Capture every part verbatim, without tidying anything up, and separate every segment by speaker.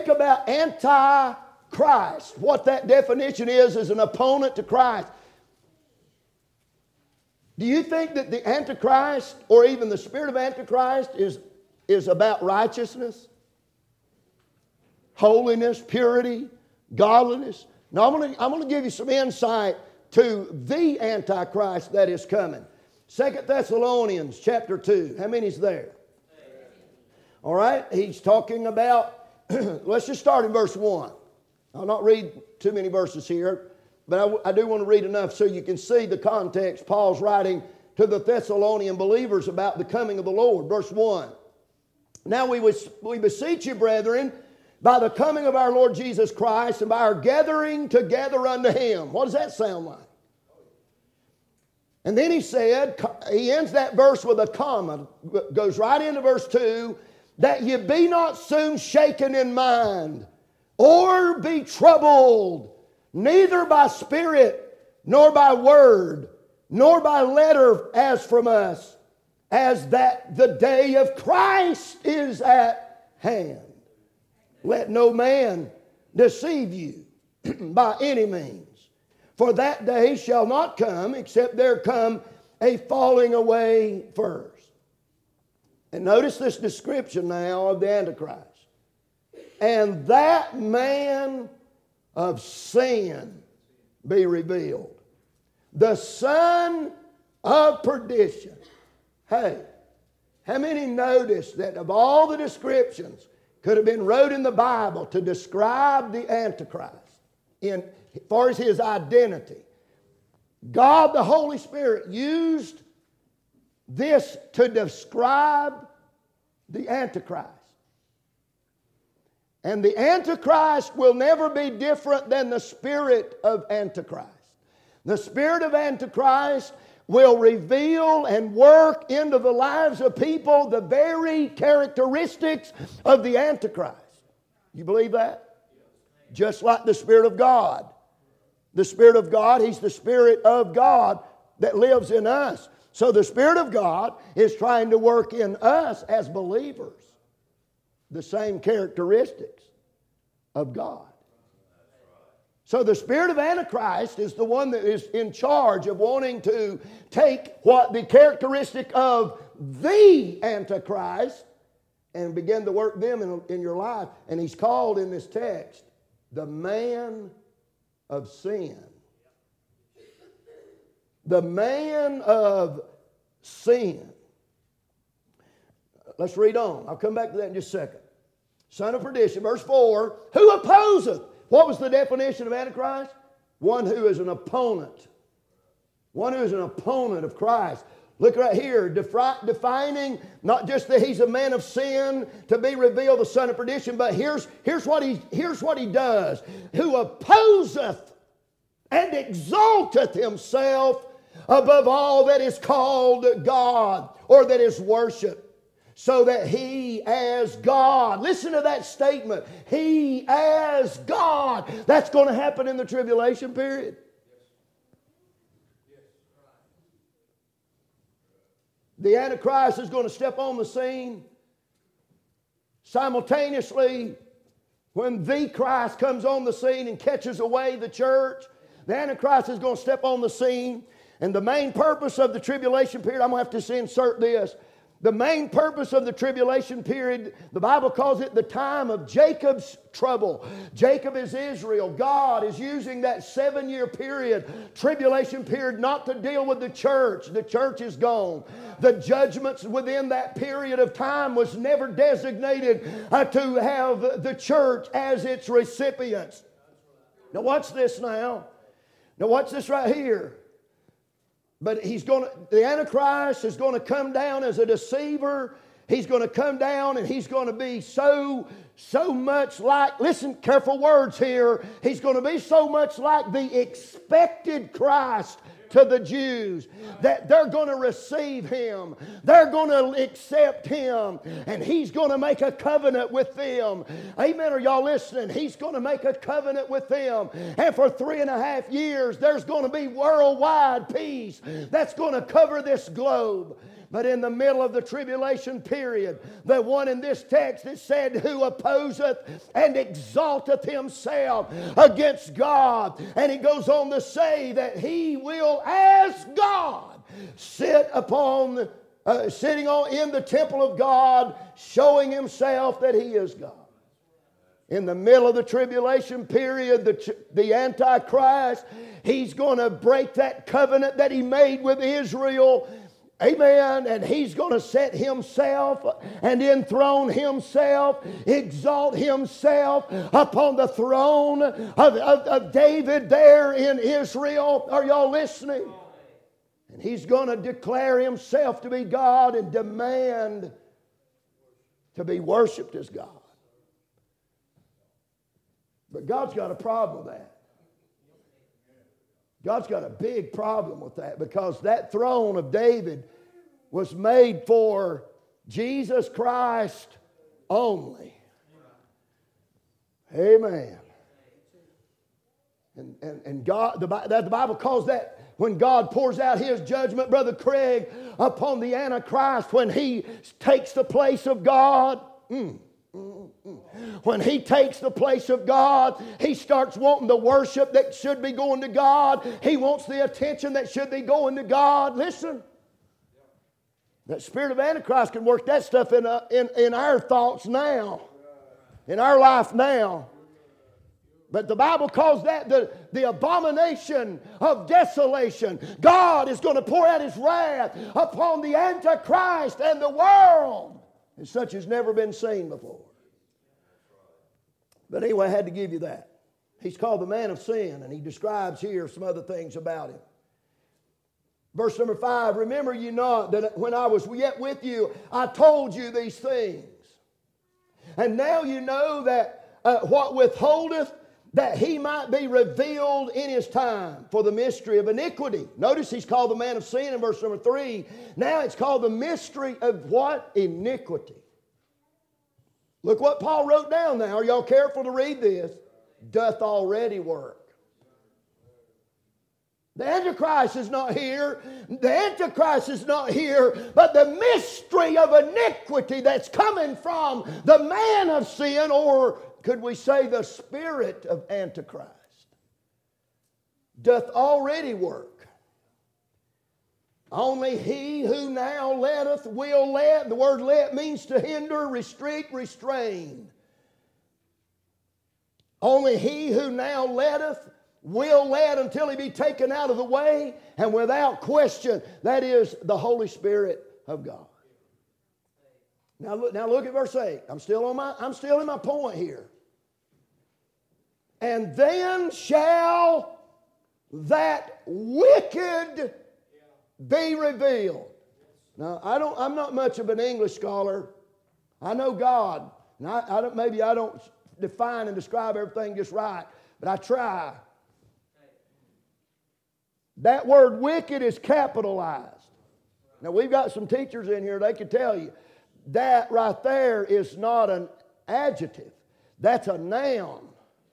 Speaker 1: think about Antichrist, what that definition is, is an opponent to Christ. Do you think that the Antichrist, or even the spirit of Antichrist, is, is about righteousness, holiness, purity, godliness? Now, I'm going to I'm going to give you some insight to the Antichrist that is coming. Second Thessalonians chapter two. How many's there? All right, he's talking about, let's just start in verse one. I'll not read too many verses here, but I, I do want to read enough so you can see the context. Paul's writing to the Thessalonian believers about the coming of the Lord. Verse one. Now we, was, we beseech you, brethren, by the coming of our Lord Jesus Christ and by our gathering together unto Him. What does that sound like? And then he said, he ends that verse with a comma, goes right into verse two, that ye be not soon shaken in mind, or be troubled, neither by spirit, nor by word, nor by letter as from us, as that the day of Christ is at hand. Let no man deceive you by any means, for that day shall not come, except there come a falling away first. And notice this description now of the Antichrist. And that man of sin be revealed, the son of perdition. Hey, how many noticed that of all the descriptions could have been wrote in the Bible to describe the Antichrist in, as far as his identity, God the Holy Spirit used this to describe the Antichrist. And the Antichrist will never be different than the spirit of Antichrist. The spirit of Antichrist will reveal and work into the lives of people the very characteristics of the Antichrist. You believe that? Just like the Spirit of God. The Spirit of God, He's the Spirit of God that lives in us. So the Spirit of God is trying to work in us as believers the same characteristics of God. So the spirit of Antichrist is the one that is in charge of wanting to take what the characteristic of the Antichrist and begin to work them in, in your life. And he's called in this text the man of sin. The man of sin. Let's read on. I'll come back to that in just a second. Son of perdition, verse four, who opposeth? What was the definition of Antichrist? One who is an opponent. One who is an opponent of Christ. Look right here, defi- defining not just that he's a man of sin to be revealed the son of perdition, but here's, here's, what he, here's what he does. Who opposeth and exalteth himself above all that is called God or that is worshiped, so that he as God. Listen to that statement. He as God. That's going to happen in the tribulation period. The Antichrist is going to step on the scene. Simultaneously, when the Christ comes on the scene and catches away the church, the Antichrist is going to step on the scene. And the main purpose of the tribulation period, I'm going to have to insert this. The main purpose of the tribulation period, the Bible calls it the time of Jacob's trouble. Jacob is Israel. God is using that seven-year period, tribulation period, not to deal with the church. The church is gone. The judgments within that period of time was never designated uh, to have the church as its recipients. Now watch this now. Now watch this right here. But he's going to, the Antichrist is going to come down as a deceiver. He's going to come down and he's going to be so, so much like, listen, careful words here. He's going to be so much like the expected Christ to the Jews that they're going to receive him. They're going to accept him. And he's going to make a covenant with them. Amen. Are y'all listening? He's going to make a covenant with them. And for three and a half years, there's going to be worldwide peace that's going to cover this globe. But in the middle of the tribulation period, the one in this text it said, who opposeth and exalteth himself against God. And he goes on to say that he will, as God, sit upon, uh, sitting on in the temple of God, showing himself that he is God. In the middle of the tribulation period, the, the Antichrist, he's going to break that covenant that he made with Israel. Amen. And he's going to set himself and enthrone himself, exalt himself upon the throne of, of, of David there in Israel. Are y'all listening? And he's going to declare himself to be God and demand to be worshiped as God. But God's got a problem with that. God's got a big problem with that, because that throne of David was made for Jesus Christ only. Amen. And, and, and God, the, the Bible calls that, when God pours out his judgment, Brother Craig, upon the Antichrist, when he takes the place of God. Mm. When he takes the place of God, he starts wanting the worship that should be going to God. He wants the attention that should be going to God. Listen, that spirit of Antichrist can work that stuff in, uh, in, in our thoughts now, in our life now. But the Bible calls that the, the abomination of desolation. God is going to pour out his wrath upon the Antichrist and the world, and such has never been seen before. But anyway, I had to give you that. He's called the man of sin, and he describes here some other things about him. Verse number five, remember you not that when I was yet with you, I told you these things. And now you know that uh, what withholdeth, that he might be revealed in his time, for the mystery of iniquity. Notice he's called the man of sin in verse number three. Now it's called the mystery of what? Iniquity. Look what Paul wrote down now. Are y'all careful to read this? Doth already work. The Antichrist is not here. The Antichrist is not here. But the mystery of iniquity that's coming from the man of sin, or could we say the spirit of Antichrist, doth already work. Only he who now letteth will let. The word let means to hinder, restrict, restrain. Only he who now letteth will let until he be taken out of the way, and without question, that is the Holy Spirit of God. Now look, now look at verse eight. I'm still on my, I'm still in my point here. And then shall that wicked be revealed. Now, I don't, I'm not much of an English scholar. I know God. And I, I don't, maybe I don't define and describe everything just right, but I try. That word wicked is capitalized. Now, we've got some teachers in here, they could tell you that right there is not an adjective. That's a noun.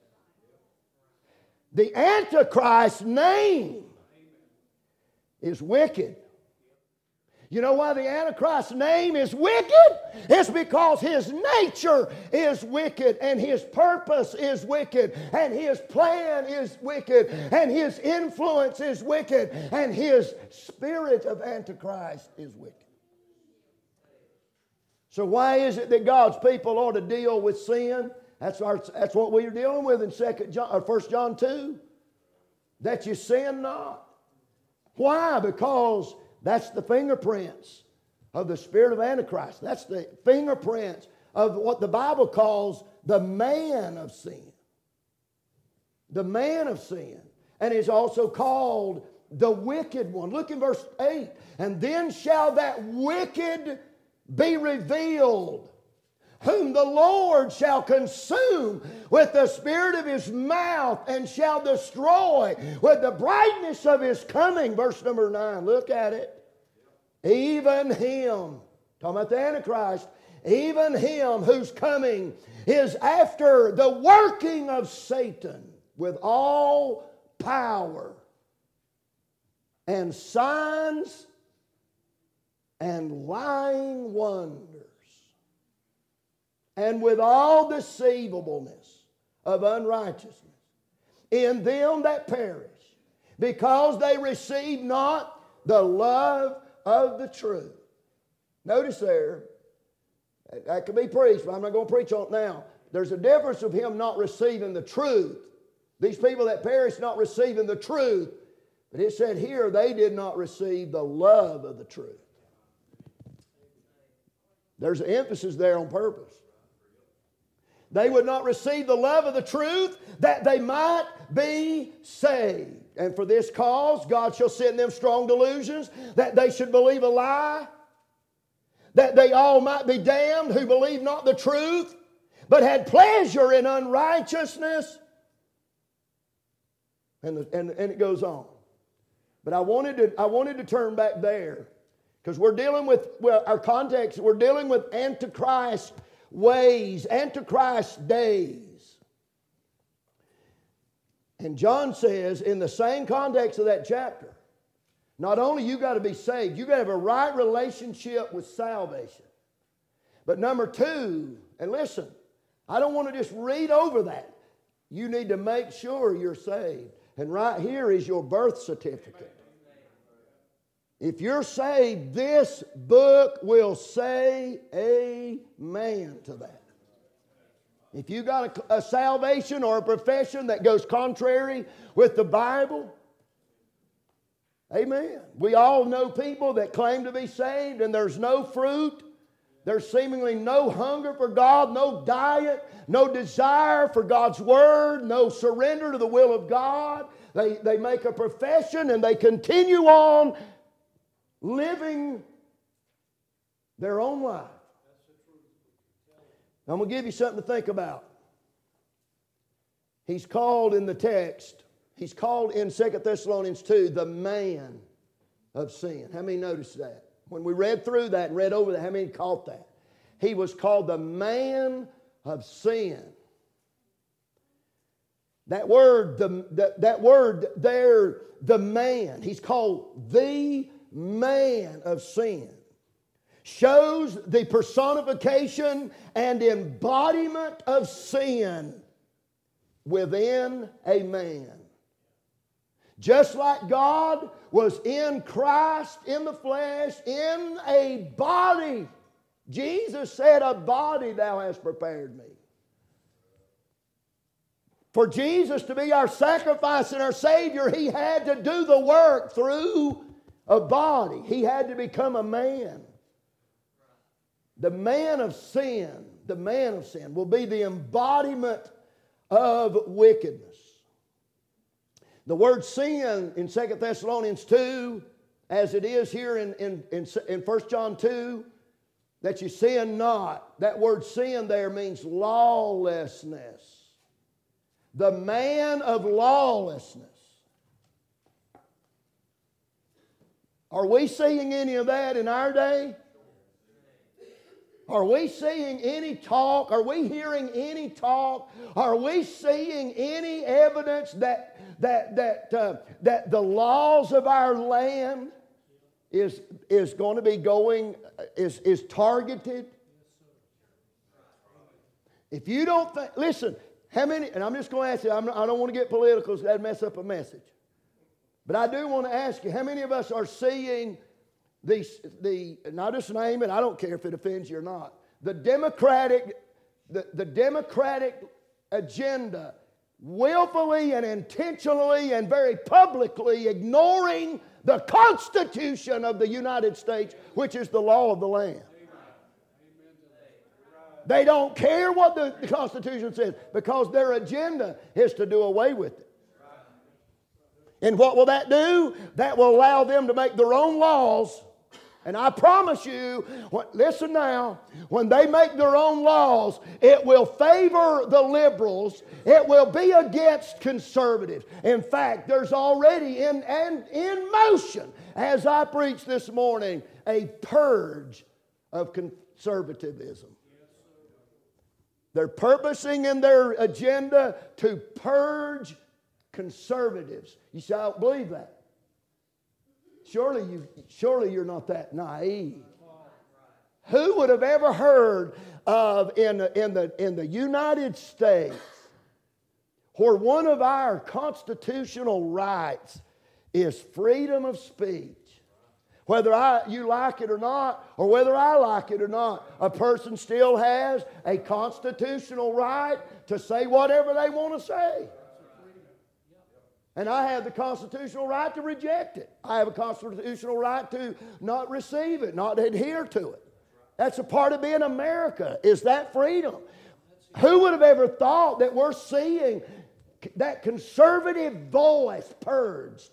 Speaker 1: The Antichrist's name is wicked. You know why the Antichrist's name is wicked? It's because his nature is wicked, and his purpose is wicked, and his plan is wicked, and his influence is wicked, and his spirit of Antichrist is wicked. So why is it that God's people ought to deal with sin? That's, our, that's what we are dealing with in Second John, or First John two. That you sin not. Why? Because that's the fingerprints of the spirit of Antichrist. That's the fingerprints of what the Bible calls the man of sin. The man of sin. And is also called the wicked one. Look in verse eight. And then shall that wicked be revealed, whom the Lord shall consume with the spirit of his mouth, and shall destroy with the brightness of his coming. Verse number nine, look at it. Even him, talking about the Antichrist, even him whose coming is after the working of Satan with all power and signs and lying wonders, and with all deceivableness of unrighteousness in them that perish, because they receive not the love of the truth. Notice there, that could be preached, but I'm not going to preach on it now. There's a difference of him not receiving the truth. These people that perish not receiving the truth. But it said here they did not receive the love of the truth. There's an emphasis there on purpose. They would not receive the love of the truth that they might be saved. And for this cause God shall send them strong delusions, that they should believe a lie, that they all might be damned who believe not the truth, but had pleasure in unrighteousness. And, the, and, and it goes on. But I wanted to, I wanted to turn back there, because we're dealing with, well, our context, we're dealing with Antichrist ways, Antichrist days. And John says, in the same context of that chapter, not only you got to be saved, you got to have a right relationship with salvation. But number two, and listen, I don't want to just read over that. You need to make sure you're saved. And right here is your birth certificate. If you're saved, this book will say amen to that. If you got a, a salvation or a profession that goes contrary with the Bible, amen. We all know people that claim to be saved and there's no fruit. There's seemingly no hunger for God, no diet, no desire for God's Word, no surrender to the will of God. They, they make a profession and they continue on living their own life. I'm going to give you something to think about. He's called in the text, he's called in Second Thessalonians two, the man of sin. How many noticed that? When we read through that and read over that, how many caught that? He was called the man of sin. That word, the, the, that word there, the man, he's called the man of sin, shows the personification and embodiment of sin within a man. Just like God was in Christ, in the flesh, in a body. Jesus said, a body thou hast prepared me. For Jesus to be our sacrifice and our Savior, He had to do the work through a body. He had to become a man. The man of sin, the man of sin will be the embodiment of wickedness. The word sin in Second Thessalonians two, as it is here in, in, in, in First John two, that you sin not. That word sin there means lawlessness. The man of lawlessness. Are we seeing any of that in our day? Are we seeing any talk? Are we hearing any talk? Are we seeing any evidence that that that uh, that the laws of our land is is going to be going is is targeted? If you don't think, listen, how many? And I'm just going to ask you. I'm not, I don't want to get political, so that'd mess up a message. But I do want to ask you, how many of us are seeing the, the not just name it, I don't care if it offends you or not, the Democratic, the, the Democratic agenda willfully and intentionally and very publicly ignoring the Constitution of the United States, which is the law of the land. They don't care what the, the Constitution says because their agenda is to do away with it. And what will that do? That will allow them to make their own laws. And I promise you, listen now, when they make their own laws, it will favor the liberals. It will be against conservatives. In fact, there's already in, in, in motion, as I preached this morning, a purge of conservatism. They're purposing in their agenda to purge conservatives. You say, I don't believe that. Surely, you, surely you're not that naive. Who would have ever heard of in the, in the, in the United States where one of our constitutional rights is freedom of speech? Whether I, you like it or not, or whether I like it or not, a person still has a constitutional right to say whatever they want to say. And I have the constitutional right to reject it. I have a constitutional right to not receive it, not adhere to it. That's a part of being America, is that freedom. Who would have ever thought that we're seeing that conservative voice purged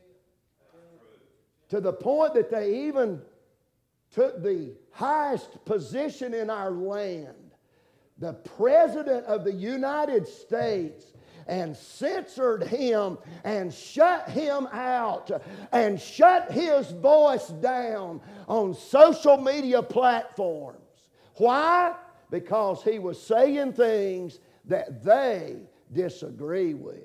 Speaker 1: to the point that they even took the highest position in our land, the President of the United States, and censored him and shut him out and shut his voice down on social media platforms. Why? Because he was saying things that they disagree with.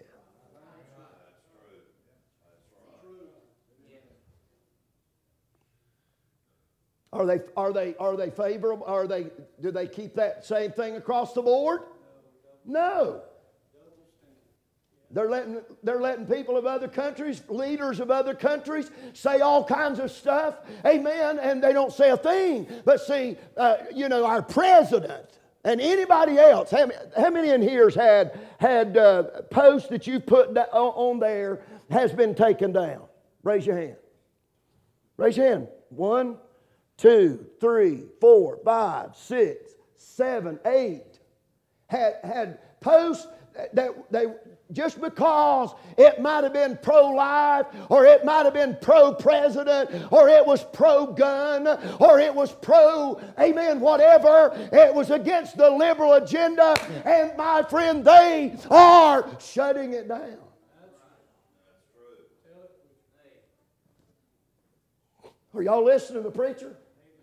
Speaker 1: Are they, are they, are they favorable? Are they, do they keep that same thing across the board? No. They're letting, they're letting people of other countries, leaders of other countries, say all kinds of stuff. Amen. And they don't say a thing. But see, uh, you know, our president and anybody else, how many, how many in here has had, had uh, posts that you put on there has been taken down? Raise your hand. Raise your hand. One, two, three, four, five, six, seven, eight. Had, had posts that they... Just because it might have been pro-life, or it might have been pro-president, or it was pro-gun, or it was pro, amen, whatever. It was against the liberal agenda. And my friend, they are shutting it down. Are y'all listening to the preacher?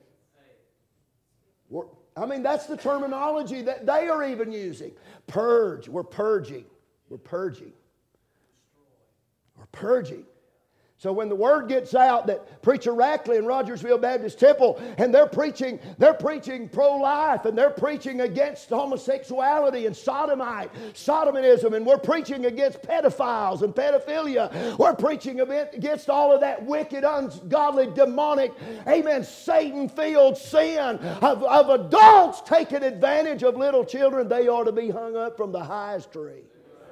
Speaker 1: We're, I mean, that's the terminology that they are even using. Purge. We're purging. We're purging. We're purging. So when the word gets out that Preacher Rackley and Rogersville Baptist Temple, and they're preaching, they're preaching pro-life, and they're preaching against homosexuality and sodomite, sodomism, and we're preaching against pedophiles and pedophilia. We're preaching against all of that wicked, ungodly, demonic, amen, Satan-filled sin of, of adults taking advantage of little children. They ought to be hung up from the highest tree.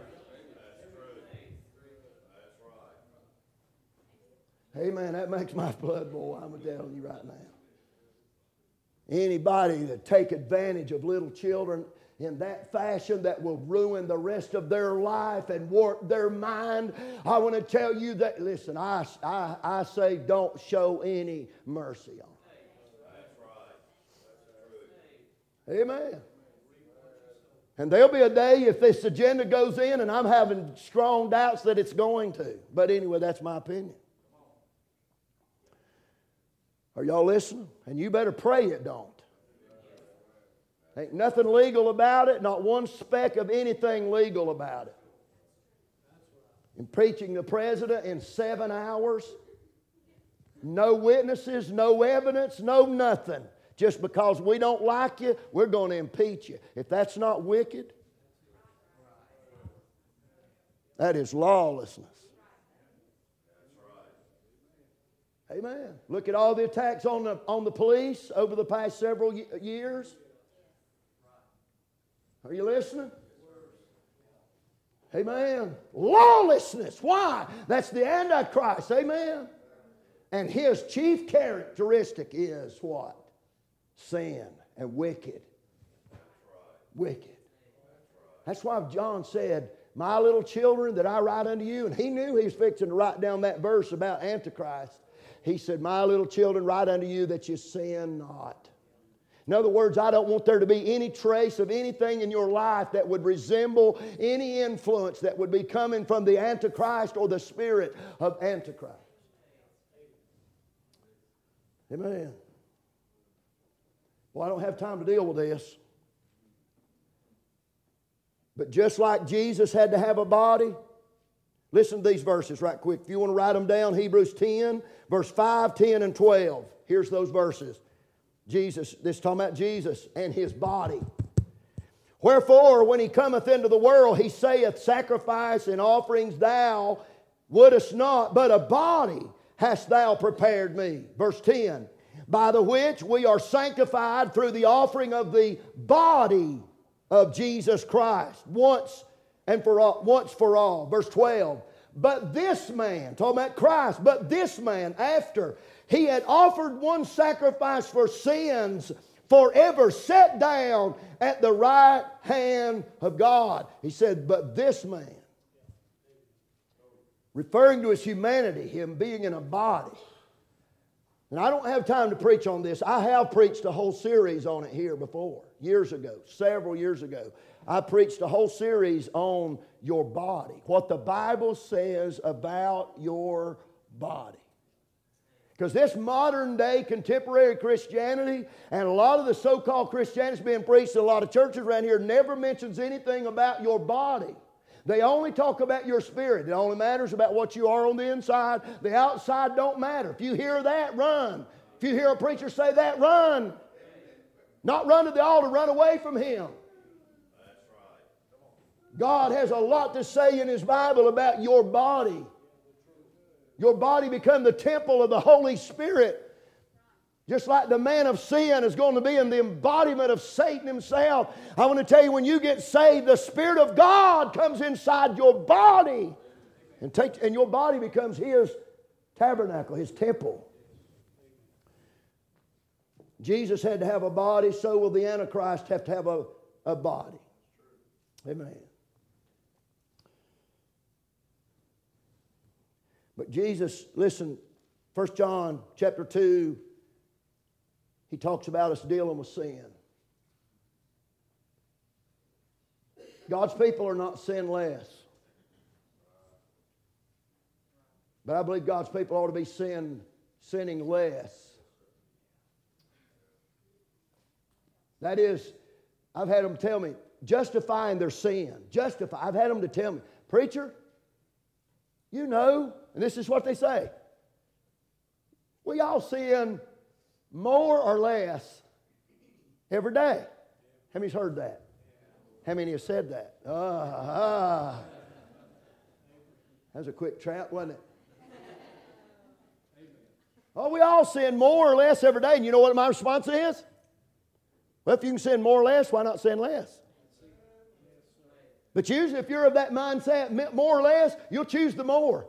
Speaker 1: Amen. That makes my blood boil, I'm telling you right now. Anybody that take advantage of little children in that fashion that will ruin the rest of their life and warp their mind, I want to tell you that, listen, I, I, I say don't show any mercy on them. That's right. Amen. And there'll be a day if this agenda goes in, and I'm having strong doubts that it's going to. But anyway, that's my opinion. Are y'all listening? And you better pray it don't. Ain't nothing legal about it, not one speck of anything legal about it. Impeaching the president in seven hours, no witnesses, no evidence, no nothing. Just because we don't like you, we're going to impeach you. If that's not wicked, that is lawlessness. Amen. Look at all the attacks on the, on the police over the past several years. Are you listening? Amen. Lawlessness. Why? That's the Antichrist. Amen. And his chief characteristic is what? Sin and wicked. Wicked. That's why John said, my little children that I write unto you, and he knew he was fixing to write down that verse about Antichrist. He said, my little children, write unto you that you sin not. In other words, I don't want there to be any trace of anything in your life that would resemble any influence that would be coming from the Antichrist or the spirit of Antichrist. Amen. Well, I don't have time to deal with this. But just like Jesus had to have a body, listen to these verses right quick. If you want to write them down, Hebrews ten, verse five, ten, and twelve. Here's those verses. Jesus, this is talking about Jesus and his body. Wherefore, when he cometh into the world, he saith, sacrifice and offerings thou wouldest not, but a body hast thou prepared me. Verse ten, by the which we are sanctified through the offering of the body of Jesus Christ, once and for all. Once for all. Verse twelve, but this man, talking about Christ, but this man, after he had offered one sacrifice for sins, forever set down at the right hand of God. He said, but this man, referring to his humanity, him being in a body. And I don't have time to preach on this. I have preached a whole series on it here before, years ago, several years ago. I preached a whole series on your body, what the Bible says about your body. Because this modern day contemporary Christianity and a lot of the so-called Christianity being preached in a lot of churches around here never mentions anything about your body. They only talk about your spirit. It only matters about what you are on the inside. The outside don't matter. If you hear that, run. If you hear a preacher say that, run. Not run to the altar, run away from him. God has a lot to say in His Bible about your body. Your body become the temple of the Holy Spirit. Just like the man of sin is going to be in the embodiment of Satan himself. I want to tell you, when you get saved, the Spirit of God comes inside your body. And, takes, and your body becomes His tabernacle, His temple. Jesus had to have a body, so will the Antichrist have to have a, a body. Amen. But Jesus, listen, First John chapter two, he talks about us dealing with sin. God's people are not sinless. But I believe God's people ought to be sin, sinning less. That is, I've had them tell me, justifying their sin. Justify. I've had them to tell me, preacher, you know, and this is what they say, we all sin more or less every day. How many's heard that? How many have said that? Ah, ah. That was a quick trap, wasn't it? Oh, we all sin more or less every day. And you know what my response is? Well, if you can sin more or less, why not sin less? But usually if you're of that mindset, more or less, you'll choose the more.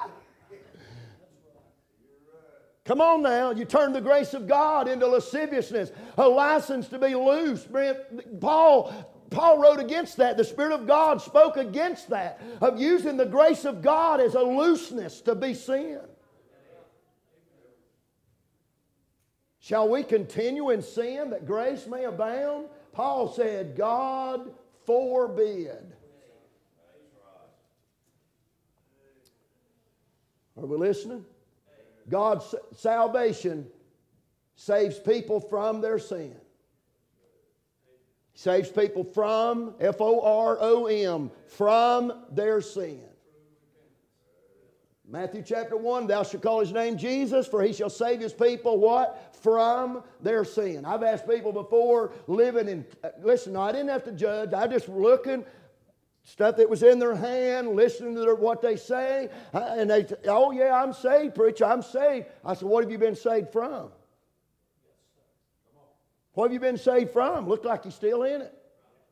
Speaker 1: Come on now, you turn the grace of God into lasciviousness, a license to be loose. Paul, Paul wrote against that. The Spirit of God spoke against that, of using the grace of God as a looseness to be sin. Shall we continue in sin that grace may abound? Paul said, God forbid. Are we listening? God's salvation saves people from their sin. Saves people from, F O R O M, from their sin. Matthew chapter one, thou shalt call his name Jesus, for he shall save his people, what? From their sin. I've asked people before, living in, listen, I didn't have to judge. I just looking, stuff that was in their hand, listening to their, what they say. And they, oh yeah, I'm saved, preacher, I'm saved. I said, what have you been saved from? What have you been saved from? Looked like you're still in it.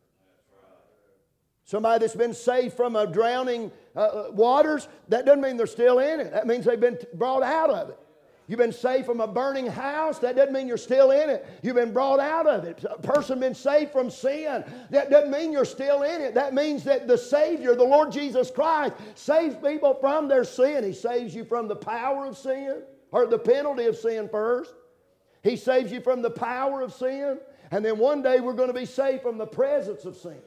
Speaker 1: Somebody that's been saved from a drowning uh, waters, that doesn't mean they're still in it. That means they've been brought out of it. You've been saved from a burning house, that doesn't mean you're still in it. You've been brought out of it. A person been saved from sin, that doesn't mean you're still in it. That means that the Savior, the Lord Jesus Christ, saves people from their sin. He saves you from the power of sin, or the penalty of sin first. He saves you from the power of sin, and then one day we're going to be saved from the presence of sin.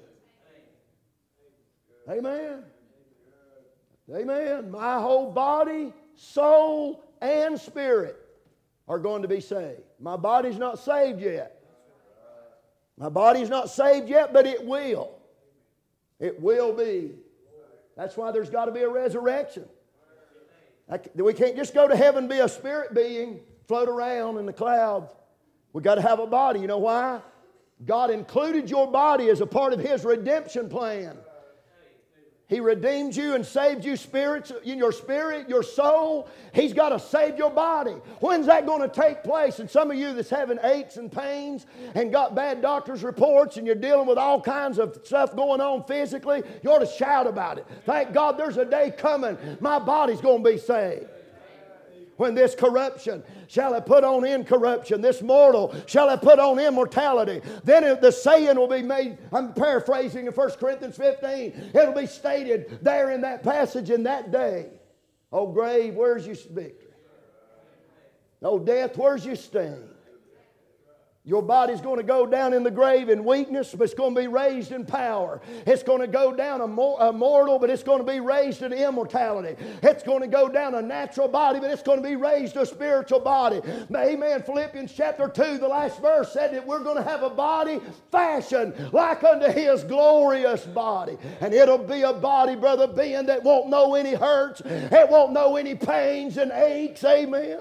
Speaker 1: Amen. Amen. My whole body, soul, and spirit are going to be saved. My body's not saved yet. My body's not saved yet, but it will. It will be. That's why there's got to be a resurrection. We can't just go to heaven and be a spirit being, float around in the clouds. We got to have a body. You know why? God included your body as a part of His redemption plan. He redeemed you and saved you spirits, in your spirit, your soul. He's got to save your body. When's that going to take place? And some of you that's having aches and pains and got bad doctor's reports and you're dealing with all kinds of stuff going on physically, you ought to shout about it. Thank God there's a day coming. My body's going to be saved. When this corruption shall have put on incorruption, this mortal shall have put on immortality. Then it, the saying will be made, I'm paraphrasing in First Corinthians fifteen, it'll be stated there in that passage in that day. Oh grave, where's your victory? Oh death, where's your sting? Your body's going to go down in the grave in weakness, but it's going to be raised in power. It's going to go down a, mor- a mortal, but it's going to be raised in immortality. It's going to go down a natural body, but it's going to be raised a spiritual body. Amen. Philippians chapter two, the last verse said that we're going to have a body fashioned like unto His glorious body. And it'll be a body, Brother Ben, that won't know any hurts. It won't know any pains and aches. Amen.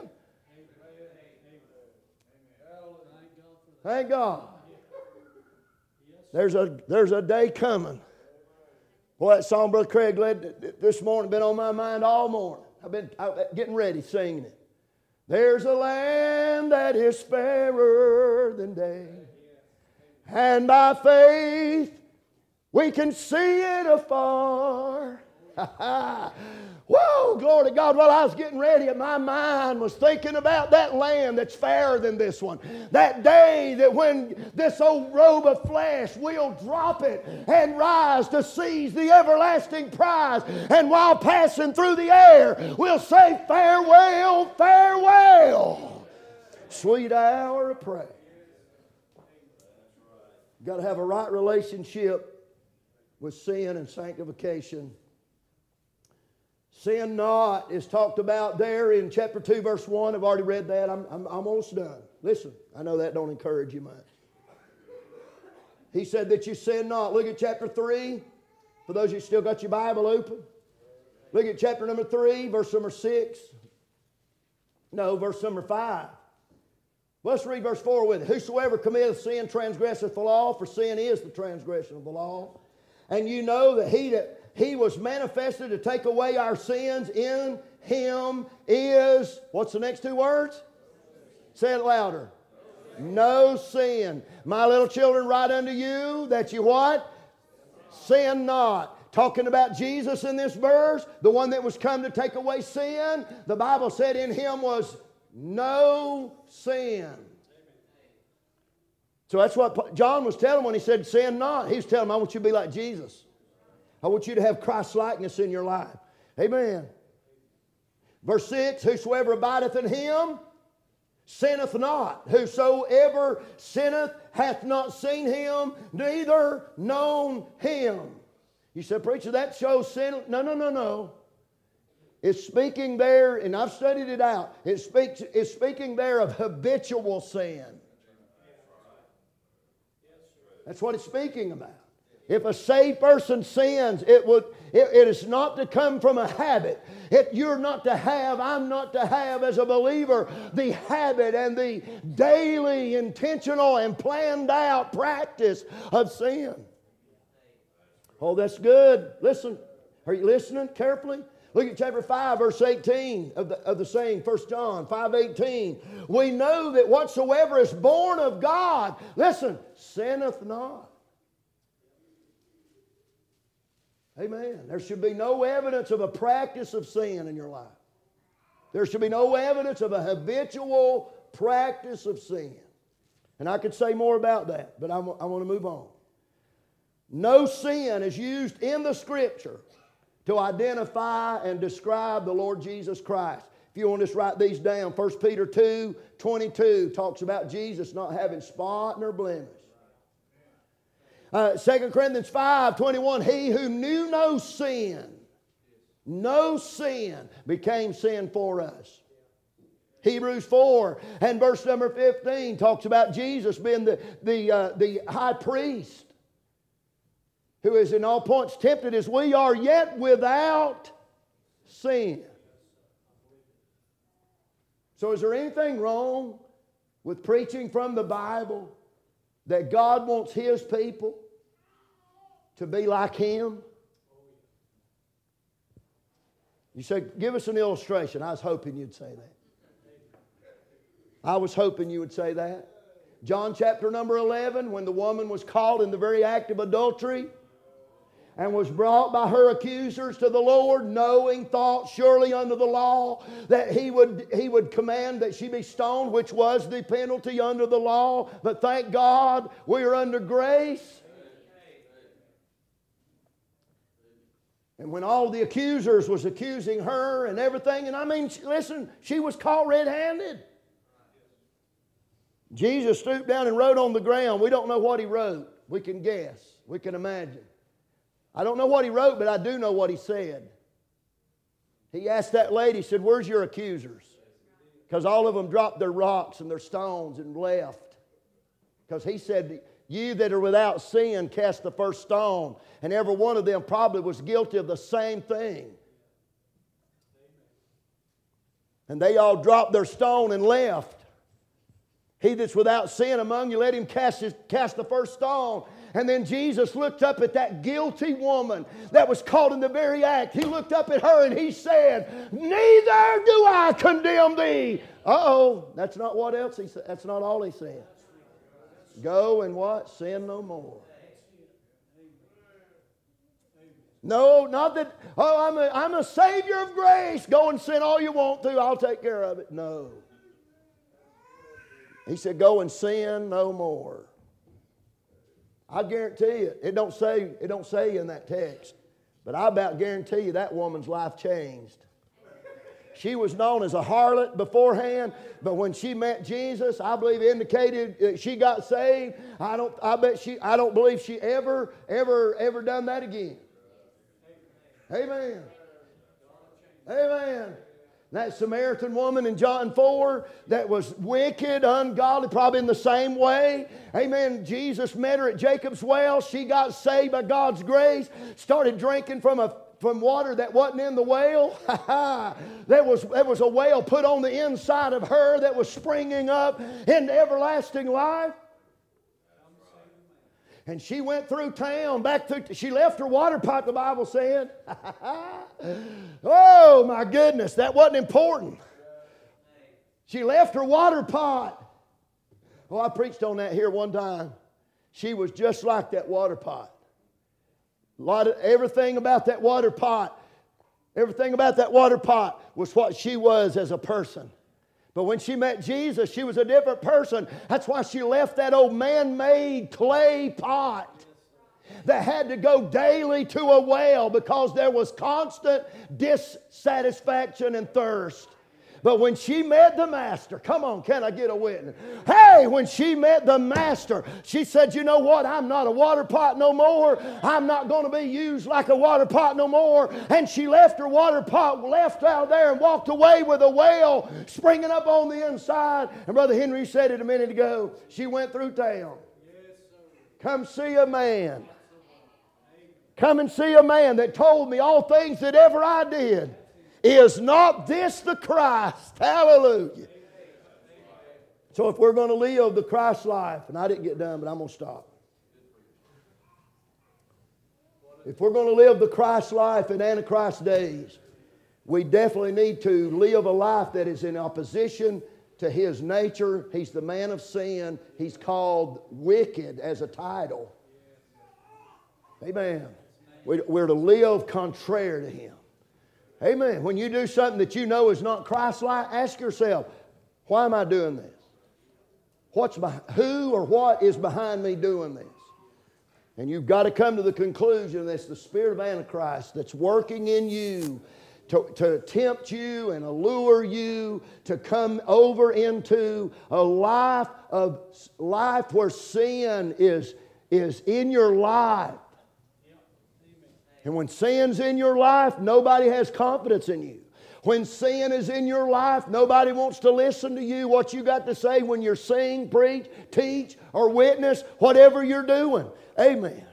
Speaker 1: Thank God. There's a, there's a day coming. Boy, that song Brother Craig led this morning been on my mind all morning. I've been I've getting ready singing it. There's a land that is fairer than day, and by faith we can see it afar. Whoa, glory to God. While I was getting ready, my mind was thinking about that land that's fairer than this one. That day that when this old robe of flesh will drop it and rise to seize the everlasting prize. And while passing through the air, we'll say, farewell, farewell. Sweet hour of prayer. You've got to have a right relationship with sin and sanctification. Sin not is talked about there in chapter two, verse one. I've already read that. I'm, I'm, I'm almost done. Listen, I know that don't encourage you much. He said that you sin not. Look at chapter three. For those of you who still got your Bible open. Look at chapter number three, verse number six. No, verse number five. Let's read verse four with it. Whosoever committeth sin transgresseth the law, for sin is the transgression of the law. And you know that he that He was manifested to take away our sins. In Him is, what's the next two words? Say it louder. No sin. My little children, write unto you that you what? Sin not. Talking about Jesus in this verse, the one that was come to take away sin. The Bible said in Him was no sin. So that's what John was telling when he said sin not. He was telling them, I want you to be like Jesus. I want you to have Christ's likeness in your life. Amen. Verse six, whosoever abideth in Him sinneth not. Whosoever sinneth hath not seen Him, neither known Him. You said, preacher, that shows sin. No, no, no, no. It's speaking there, and I've studied it out. It speaks, it's speaking there of habitual sin. That's what it's speaking about. If a saved person sins, it would it, it is not to come from a habit. It, you're not to have, I'm not to have as a believer the habit and the daily intentional and planned out practice of sin. Oh, that's good. Listen. Are you listening carefully? Look at chapter five, verse eighteen of the, of the same, First John five eighteen. We know that whatsoever is born of God, listen, sinneth not. Amen. There should be no evidence of a practice of sin in your life. There should be no evidence of a habitual practice of sin. And I could say more about that, but I'm, I want to move on. No sin is used in the Scripture to identify and describe the Lord Jesus Christ. If you want to just write these down, First Peter two twenty-two talks about Jesus not having spot nor blemish. Uh, Second Corinthians five twenty-one, he who knew no sin, no sin, became sin for us. Hebrews four and verse number fifteen talks about Jesus being the, the, uh, the high priest who is in all points tempted as we are, yet without sin. So is there anything wrong with preaching from the Bible that God wants His people to be like Him? You say, give us an illustration. I was hoping you'd say that. I was hoping you would say that. John chapter number eleven, when the woman was caught in the very act of adultery and was brought by her accusers to the Lord, knowing, thought surely under the law that he would, he would command that she be stoned, which was the penalty under the law. But thank God we are under grace. And when all the accusers was accusing her and everything, and I mean, listen, she was caught red-handed. Jesus stooped down and wrote on the ground. We don't know what He wrote. We can guess. We can imagine. I don't know what He wrote, but I do know what He said. He asked that lady, He said, where's your accusers? Because all of them dropped their rocks and their stones and left. Because He said, you that are without sin cast the first stone. And every one of them probably was guilty of the same thing. And they all dropped their stone and left. He that's without sin among you, let him cast, his, cast the first stone. And then Jesus looked up at that guilty woman that was caught in the very act. He looked up at her and He said, neither do I condemn thee. Uh-oh, that's not what else He said. That's not all He said. Go and what? Sin no more. No, not that, oh, I'm a, I'm a Savior of grace. Go and sin all you want to. I'll take care of it. No. He said, go and sin no more. I guarantee you, it don't say, it don't say in that text, but I about guarantee you that woman's life changed. She was known as a harlot beforehand, but when she met Jesus, I believe indicated that she got saved. I don't, I bet she, I don't believe she ever, ever, ever done that again. Amen. Amen. That Samaritan woman in John four that was wicked, ungodly, probably in the same way. Amen. Jesus met her at Jacob's well. She got saved by God's grace. Started drinking from a from water that wasn't in the well. there, was, there was a well put on the inside of her that was springing up into everlasting life. And she went through town, back through, she left her water pot, the Bible said. Oh my goodness, that wasn't important. She left her water pot. Oh, I preached on that here one time. She was just like that water pot. A lot of, everything about that water pot, everything about that water pot was what she was as a person. But when she met Jesus, she was a different person. That's why she left that old man-made clay pot that had to go daily to a well because there was constant dissatisfaction and thirst. But when she met the Master, come on, can I get a witness? Hey, when she met the Master, she said, you know what? I'm not a water pot no more. I'm not going to be used like a water pot no more. And she left her water pot, left out there and walked away with a well springing up on the inside. And Brother Henry said it a minute ago. She went through town. Come see a man. Come and see a man that told me all things that ever I did. Is not this the Christ? Hallelujah. So if we're going to live the Christ life, and I didn't get done, but I'm going to stop. If we're going to live the Christ life in Antichrist days, we definitely need to live a life that is in opposition to His nature. He's the man of sin. He's called wicked as a title. Amen. We're to live contrary to Him. Amen. When you do something that you know is not Christ-like, ask yourself, why am I doing this? What's behind, who or what is behind me doing this? And you've got to come to the conclusion that it's the spirit of Antichrist that's working in you to, to tempt you and allure you to come over into a life of life where sin is, is in your life. And when sin's in your life, nobody has confidence in you. When sin is in your life, nobody wants to listen to you, what you got to say when you're sing, preach, teach, or witness, whatever you're doing. Amen.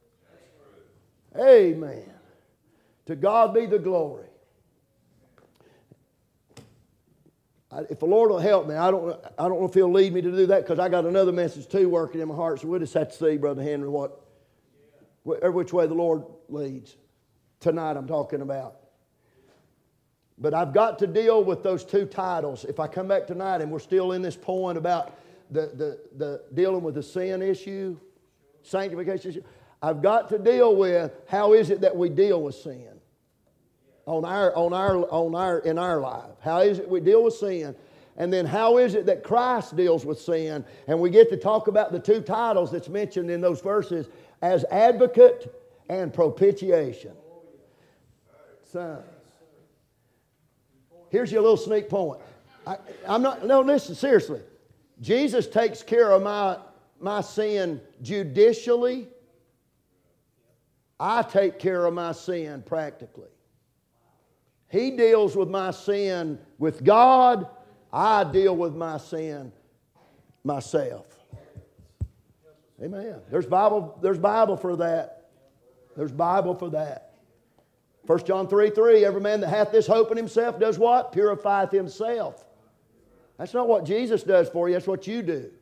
Speaker 1: Amen. To God be the glory. I, if the Lord will help me, I don't, I don't know if He'll lead me to do that because I got another message too working in my heart. So we'll just have to see, Brother Henry, what, which way the Lord leads. Tonight I'm talking about. But I've got to deal with those two titles. If I come back tonight and we're still in this point about the, the, the dealing with the sin issue, sanctification issue, I've got to deal with how is it that we deal with sin on our, on our, on our, in our life. How is it we deal with sin? And then how is it that Christ deals with sin? And we get to talk about the two titles that's mentioned in those verses as advocate and propitiation. Son. Here's your little sneak point. I, I'm not, no, listen, seriously. Jesus takes care of my, my sin judicially. I take care of my sin practically. He deals with my sin with God. I deal with my sin myself. Amen. There's Bible, there's Bible for that. There's Bible for that. First John three three, every man that hath this hope in himself does what? Purifieth himself. That's not what Jesus does for you, that's what you do.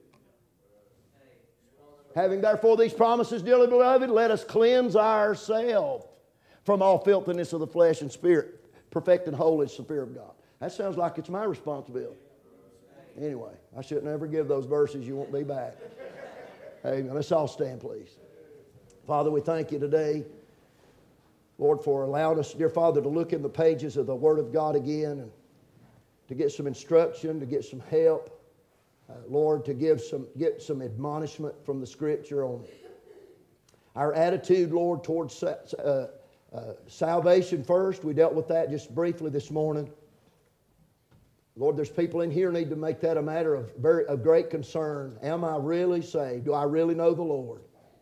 Speaker 1: Having therefore these promises, dearly beloved, let us cleanse ourselves from all filthiness of the flesh and spirit, perfecting holiness the fear of God. That sounds like it's my responsibility. Anyway, I shouldn't ever give those verses, you won't be back. Amen. Let's all stand, please. Father, we thank you today, Lord, for allowing us, dear Father, to look in the pages of the Word of God again and to get some instruction, to get some help. Uh, Lord, to give some, get some admonishment from the Scripture on our attitude, Lord, towards uh, uh, salvation first. We dealt with that just briefly this morning. Lord, there's people in here who need to make that a matter of, very, of great concern. Am I really saved? Do I really know the Lord?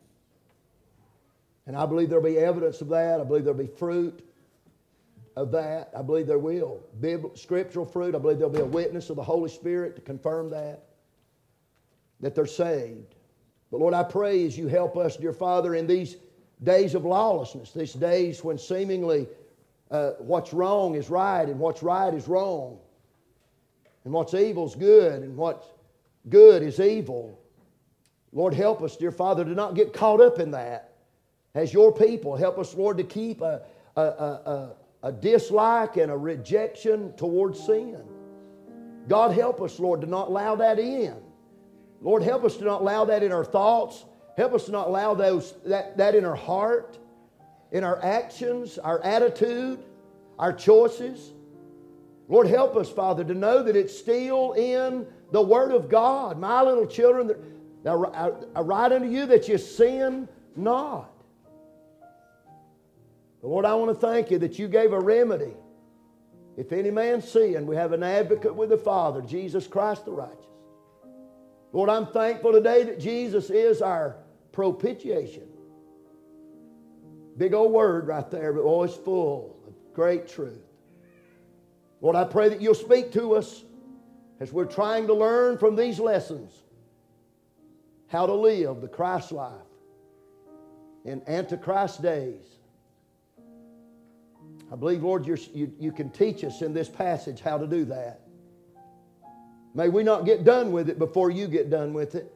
Speaker 1: And I believe there'll be evidence of that. I believe there'll be fruit of that. I believe there will. Biblical, scriptural fruit. I believe there'll be a witness of the Holy Spirit to confirm that. That they're saved. But Lord, I pray as you help us, dear Father, in these days of lawlessness, these days when seemingly uh, what's wrong is right and what's right is wrong, and what's evil is good and what's good is evil. Lord, help us, dear Father, to not get caught up in that. As your people, help us, Lord, to keep a, a, a, a dislike and a rejection towards sin. God, help us, Lord, to not allow that in. Lord, help us to not allow that in our thoughts. Help us to not allow those, that, that in our heart, in our actions, our attitude, our choices. Lord, help us, Father, to know that it's still in the Word of God. My little children, I write unto you that you sin not. But Lord, I want to thank you that you gave a remedy. If any man sin, we have an advocate with the Father, Jesus Christ the righteous. Lord, I'm thankful today that Jesus is our propitiation. Big old word right there, but oh, it's full of great truth. Lord, I pray that you'll speak to us as we're trying to learn from these lessons how to live the Christ life in Antichrist days. I believe, Lord, you're, you, you can teach us in this passage how to do that. May we not get done with it before you get done with it.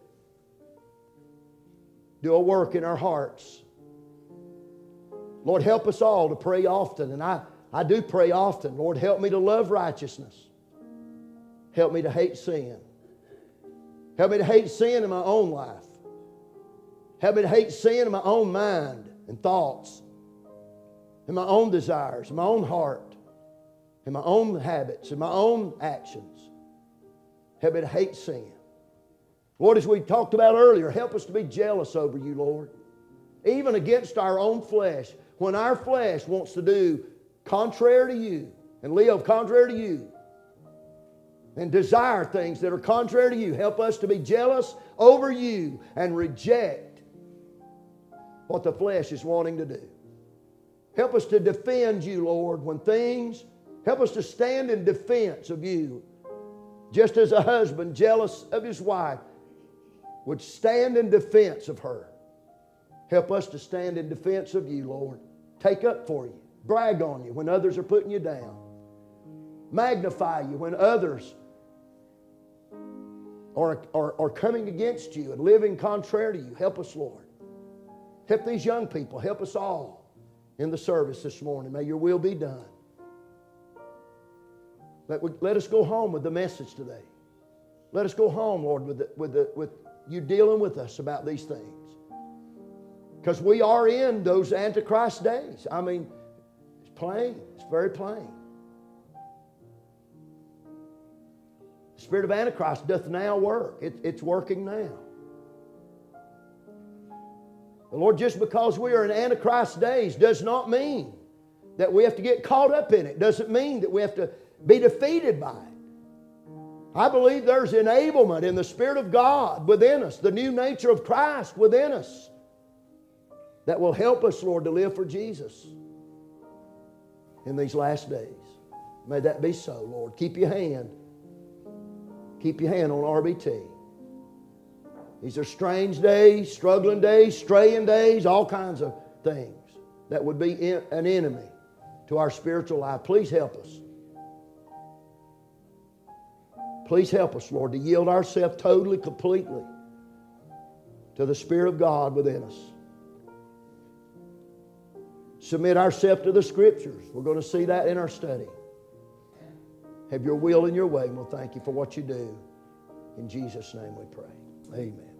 Speaker 1: Do a work in our hearts. Lord, help us all to pray often. And I, I do pray often. Lord, help me to love righteousness. Help me to hate sin. Help me to hate sin in my own life. Help me to hate sin in my own mind and thoughts, in my own desires, in my own heart, in my own habits, in my own actions. Help me to hate sin. Lord, as we talked about earlier, help us to be jealous over you, Lord. Even against our own flesh. When our flesh wants to do contrary to you and live contrary to you and desire things that are contrary to you, help us to be jealous over you and reject what the flesh is wanting to do. Help us to defend you, Lord, when things, help us to stand in defense of you. Just as a husband jealous of his wife would stand in defense of her. Help us to stand in defense of you, Lord. Take up for you. Brag on you when others are putting you down. Magnify you when others or, or, or coming against you and living contrary to you. Help us, Lord. Help these young people. Help us all in the service this morning. May your will be done. Let, we, let us go home with the message today. Let us go home, Lord, with, the, with, the, with you dealing with us about these things. Because we are in those Antichrist days. I mean, it's plain. It's very plain. The spirit of Antichrist doth now work. It, it's working now. The Lord, just because we are in Antichrist days does not mean that we have to get caught up in it. Doesn't mean that we have to be defeated by it. I believe there's enablement in the Spirit of God within us, the new nature of Christ within us, that will help us, Lord, to live for Jesus in these last days. May that be so, Lord. Keep your hand. Keep your hand on R B T. These are strange days, struggling days, straying days, all kinds of things that would be an enemy to our spiritual life. Please help us. Please help us, Lord, to yield ourselves totally, completely to the Spirit of God within us. Submit ourselves to the Scriptures. We're going to see that in our study. Have your will and your way, and we'll thank you for what you do. In Jesus' name we pray. Amen.